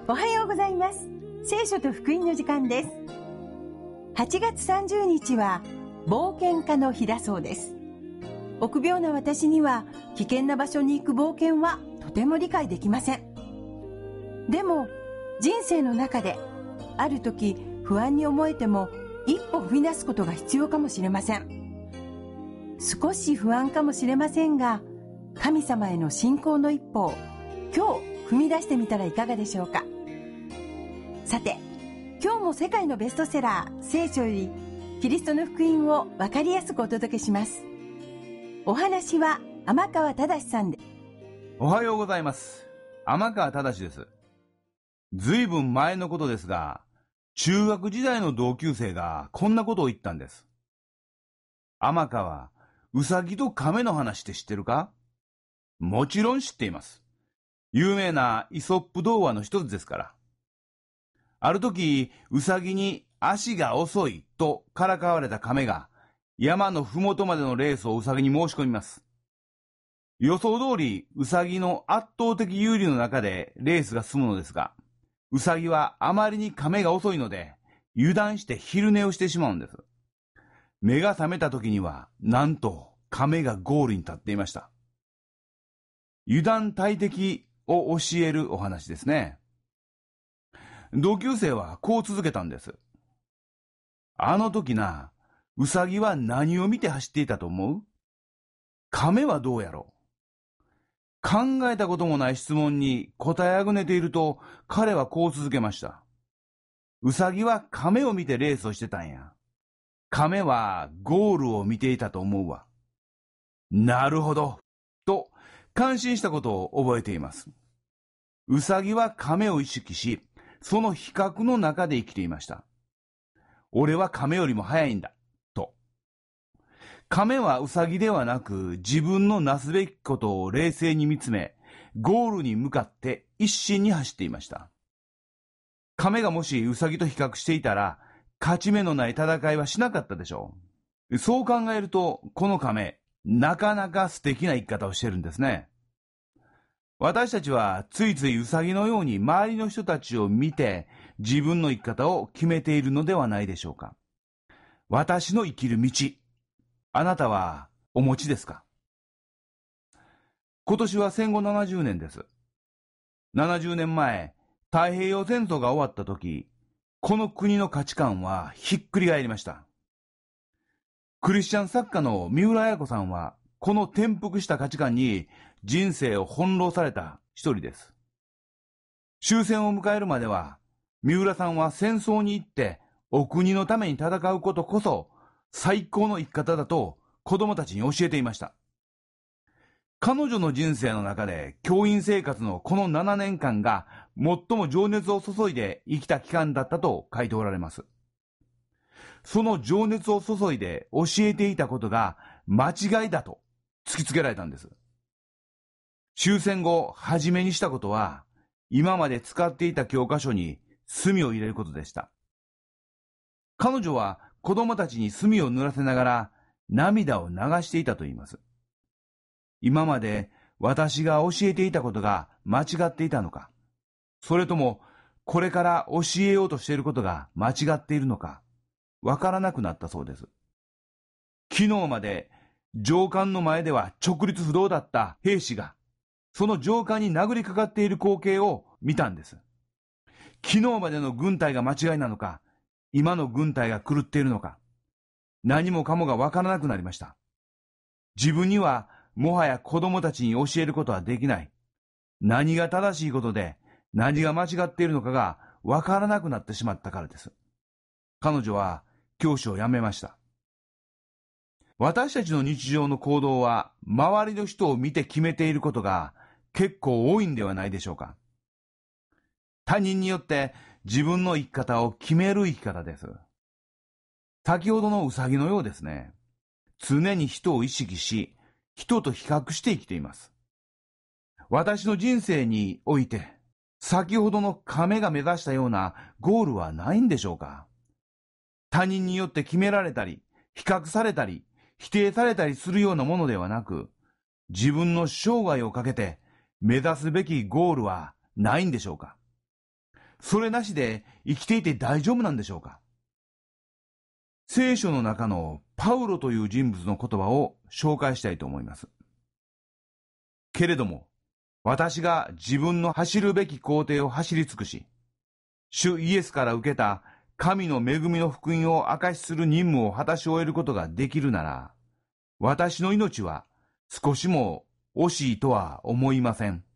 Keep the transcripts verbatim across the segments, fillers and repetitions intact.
おはようございます。聖書と福音の時間です。はちがつさんじゅうにちは冒険家の日だそうです。臆病な私には危険な場所に行く冒険はとても理解できません。でも人生の中である時不安に思えても一歩踏み出すことが必要かもしれません。少し不安かもしれませんが、神様への信仰の一歩を今日踏み出してみたらいかがでしょうか。さて、今日も世界のベストセラー聖書よりキリストの福音を分かりやすくお届けします。お話は天川忠さんで。 おはようございます。天川忠です。ずいぶん前のことですが、中学時代の同級生がこんなことを言ったんです。天川、ウサギと亀の話って知ってるか？もちろん知っています。有名なイソップ童話の一つですから。ある時、ウサギに足が遅いとからかわれた亀が山のふもとまでのレースをウサギに申し込みます。予想通りウサギの圧倒的有利の中でレースが進むのですが、ウサギはあまりに亀が遅いので油断して昼寝をしてしまうんです。目が覚めた時にはなんと亀がゴールに立っていました。油断大敵を教えるお話ですね。同級生はこう続けたんです。あの時な、ウサギは何を見て走っていたと思う？亀はどうやろう？考えたこともない質問に答えあぐねていると、彼はこう続けました。ウサギは亀を見てレースをしてたんや。亀はゴールを見ていたと思うわ。なるほど。と感心したことを覚えています。ウサギは亀を意識し、その比較の中で生きていました。俺は亀よりも速いんだ、と。亀はウサギではなく、自分のなすべきことを冷静に見つめ、ゴールに向かって一心に走っていました。亀がもしウサギと比較していたら、勝ち目のない戦いはしなかったでしょう。そう考えると、この亀、なかなか素敵な生き方をしてるんですね。私たちはついついウサギのように周りの人たちを見て自分の生き方を決めているのではないでしょうか。私の生きる道、あなたはお持ちですか？今年は戦後ななじゅうねんです。ななじゅうねんまえ、太平洋戦争が終わった時、この国の価値観はひっくり返りました。クリスチャン作家の三浦綾子さんは、この転覆した価値観に人生を翻弄された一人です。終戦を迎えるまでは、三浦さんは戦争に行ってお国のために戦うことこそ最高の生き方だと子供たちに教えていました。彼女の人生の中で教員生活のこのななねんかんが最も情熱を注いで生きた期間だったと書いておられます。その情熱を注いで教えていたことが間違いだと突きつけられたんです。終戦後、初めにしたことは、今まで使っていた教科書に墨を入れることでした。彼女は子供たちに墨を塗らせながら涙を流していたと言います。今まで私が教えていたことが間違っていたのか、それともこれから教えようとしていることが間違っているのか、わからなくなったそうです。昨日まで上官の前では直立不動だった兵士が、その上官に殴りかかっている光景を見たんです。昨日までの軍隊が間違いなのか、今の軍隊が狂っているのか、何もかもがわからなくなりました。自分にはもはや子供たちに教えることはできない。何が正しいことで、何が間違っているのかがわからなくなってしまったからです。彼女は教師を辞めました。私たちの日常の行動は周りの人を見て決めていることが結構多いんではないでしょうか。他人によって自分の生き方を決める生き方です。先ほどのウサギのようですね。常に人を意識し、人と比較して生きています。私の人生において、先ほどの亀が目指したようなゴールはないんでしょうか。他人によって決められたり、比較されたり、否定されたりするようなものではなく、自分の生涯をかけて目指すべきゴールはないんでしょうか。 それなしで生きていて大丈夫なんでしょうか。聖書の中のパウロという人物の言葉を紹介したいと思います。けれども、私が自分の走るべき行程を走り尽くし、主イエスから受けた神の恵みの福音を証しする任務を果たし終えることができるなら、私の命は少しも惜しいとは思いません。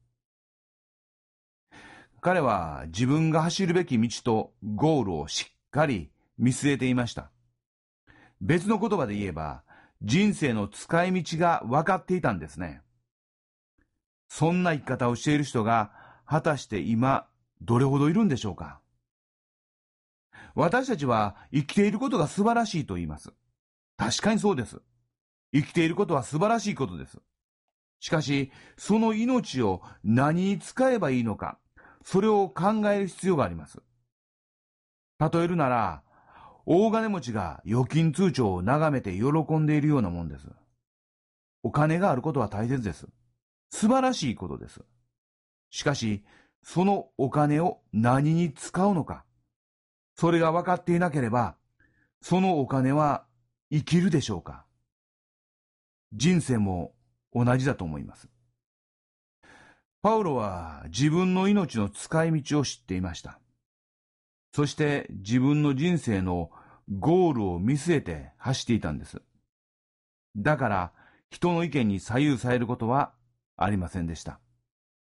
彼は自分が走るべき道とゴールをしっかり見据えていました。別の言葉で言えば、人生の使い道が分かっていたんですね。そんな生き方をしている人が果たして今どれほどいるんでしょうか。私たちは生きていることが素晴らしいと言います。確かにそうです。生きていることは素晴らしいことです。しかし、その命を何に使えばいいのか、それを考える必要があります。例えるなら、大金持ちが預金通帳を眺めて喜んでいるようなもんです。お金があることは大切です。素晴らしいことです。しかし、そのお金を何に使うのか、それが分かっていなければ、そのお金は生きるでしょうか。人生も同じだと思います。パウロは自分の命の使い道を知っていました。そして自分の人生のゴールを見据えて走っていたんです。だから人の意見に左右されることはありませんでした。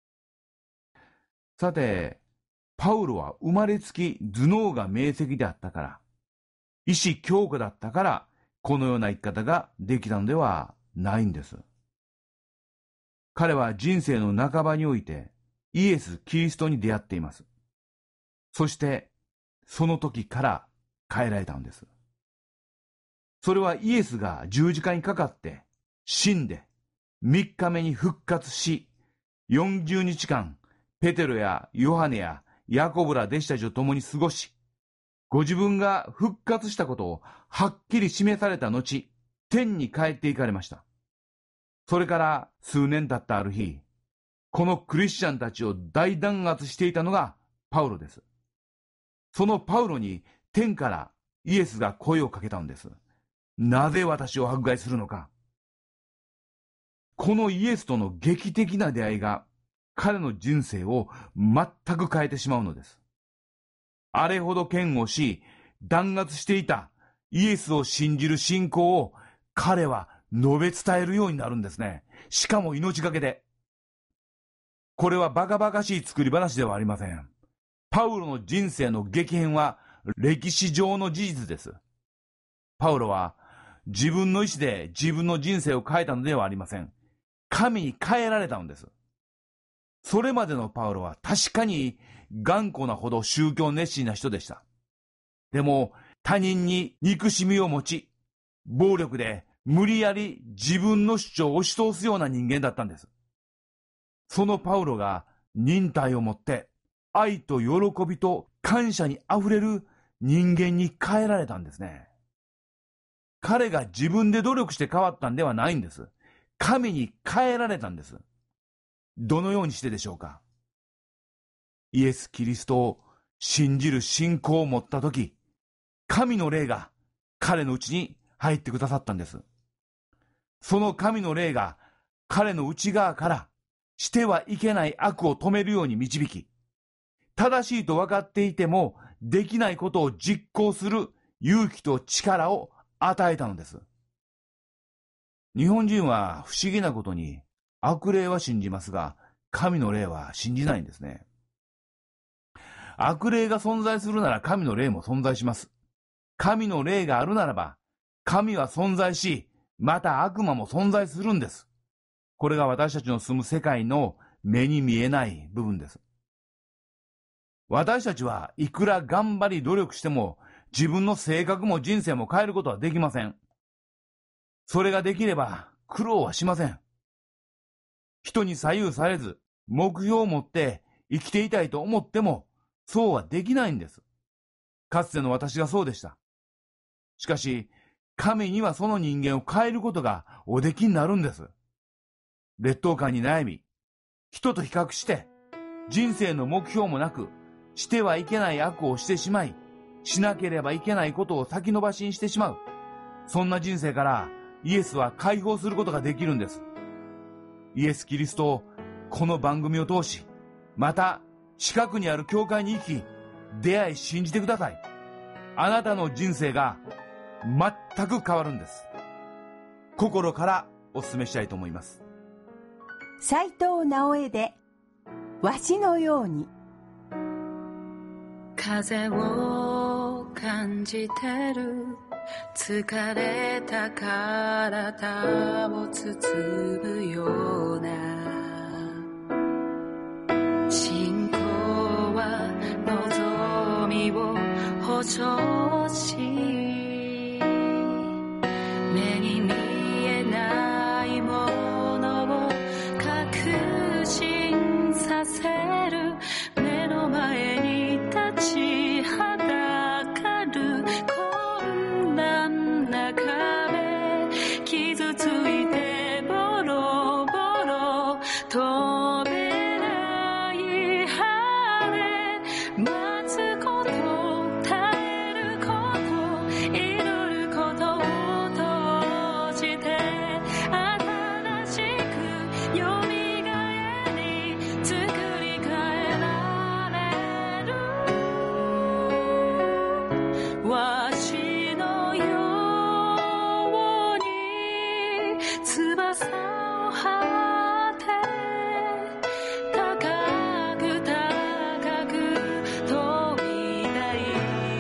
さて、パウロは生まれつき頭脳が明晰であったから、意志強固だったから、このような生き方ができたのではないんです。彼は人生の半ばにおいてイエス・キリストに出会っています。そしてその時から変えられたんです。それはイエスが十字架にかかって死んでみっかめに復活し、よんじゅうにちかんペテロやヨハネやヤコブら弟子たちと共に過ごし、ご自分が復活したことをはっきり示された後、天に帰って行かれました。それから数年経ったある日、このクリスチャンたちを大弾圧していたのがパウロです。そのパウロに天からイエスが声をかけたのです。なぜ私を迫害するのか。このイエスとの劇的な出会いが彼の人生を全く変えてしまうのです。あれほど嫌悪し、弾圧していたイエスを信じる信仰を彼は述べ伝えるようになるんですね。しかも命がけで。これはバカバカしい作り話ではありません。パウロの人生の激変は歴史上の事実です。パウロは自分の意志で自分の人生を変えたのではありません。神に変えられたのです。それまでのパウロは確かに頑固なほど宗教熱心な人でした。でも他人に憎しみを持ち、暴力で無理やり自分の主張を押し通すような人間だったんです。そのパウロが忍耐を持って愛と喜びと感謝にあふれる人間に変えられたんですね。彼が自分で努力して変わったんではないんです。神に変えられたんです。どのようにしてでしょうか。イエス・キリストを信じる信仰を持ったとき、神の霊が彼のうちに入ってくださったんです。その神の霊が彼の内側からしてはいけない悪を止めるように導き、正しいと分かっていてもできないことを実行する勇気と力を与えたのです。日本人は不思議なことに悪霊は信じますが、神の霊は信じないんですね。悪霊が存在するなら神の霊も存在します。神の霊があるならば、神は存在し、また悪魔も存在するんです。これが私たちの住む世界の目に見えない部分です。私たちはいくら頑張り努力しても、自分の性格も人生も変えることはできません。それができれば苦労はしません。人に左右されず、目標を持って生きていたいと思っても、そうはできないんです。かつての私がそうでした。しかし、神にはその人間を変えることがおできになるんです。劣等感に悩み、人と比較して、人生の目標もなく、 してはいけない悪をしてしまい、しなければいけないことを先延ばしにしてしまう。そんな人生からイエスは解放することができるんです。イエス・キリストをこの番組を通し、また近くにある教会に行き、出会い信じてください。あなたの人生が全く変わるんです。心からお勧めしたいと思います。 斉藤直江でわしのように。 風を感じてる、疲れた体を包むような、信仰は望みを保証し、目に見えないものを確信させる、目の前に立ちはだかる困難な壁、傷ついてボロボロ飛べない羽根、待つこと、耐えること、祈ることを通して新しくよみがえり作り変えられる、わしのように翼を張って高く高く飛びたい、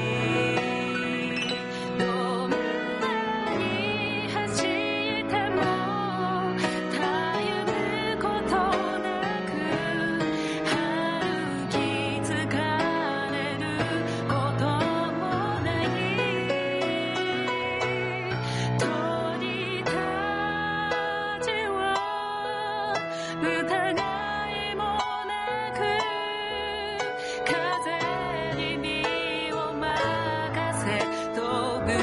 どんなに走ってもたゆむことなく歩き疲れることもない、鳥たちは疑いもなく風に身を任せ飛ぶ、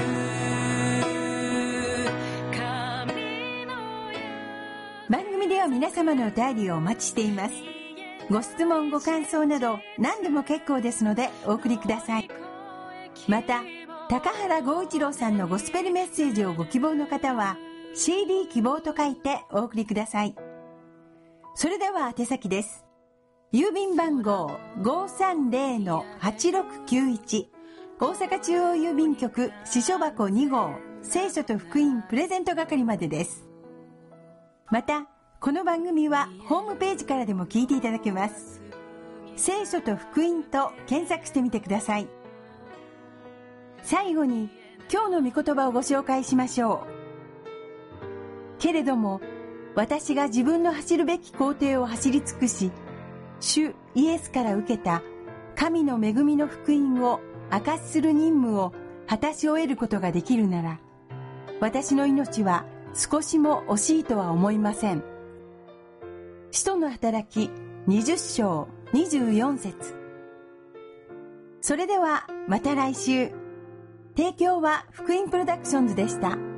神の矢。 番組では皆様のお便りをお待ちしています。ご質問ご感想など何でも結構ですのでお送りください。また高原剛一郎さんのゴスペルメッセージをご希望の方は シーディー 希望と書いてお送りください。それでは宛先です。郵便番号 ごーさんぜろのはちろくきゅういち、 大阪中央郵便局支所箱に号、聖書と福音プレゼント係までです。またこの番組はホームページからでも聞いていただけます。聖書と福音と検索してみてください。最後に今日の御言葉をご紹介しましょう。けれども私が自分の走るべき行程を走り尽くし、主イエスから受けた神の恵みの福音を証しする任務を果たし終えることができるなら、私の命は少しも惜しいとは思いません。使徒の働きにじゅっ章にじゅうよん節。それではまた来週。提供は福音プロダクションズでした。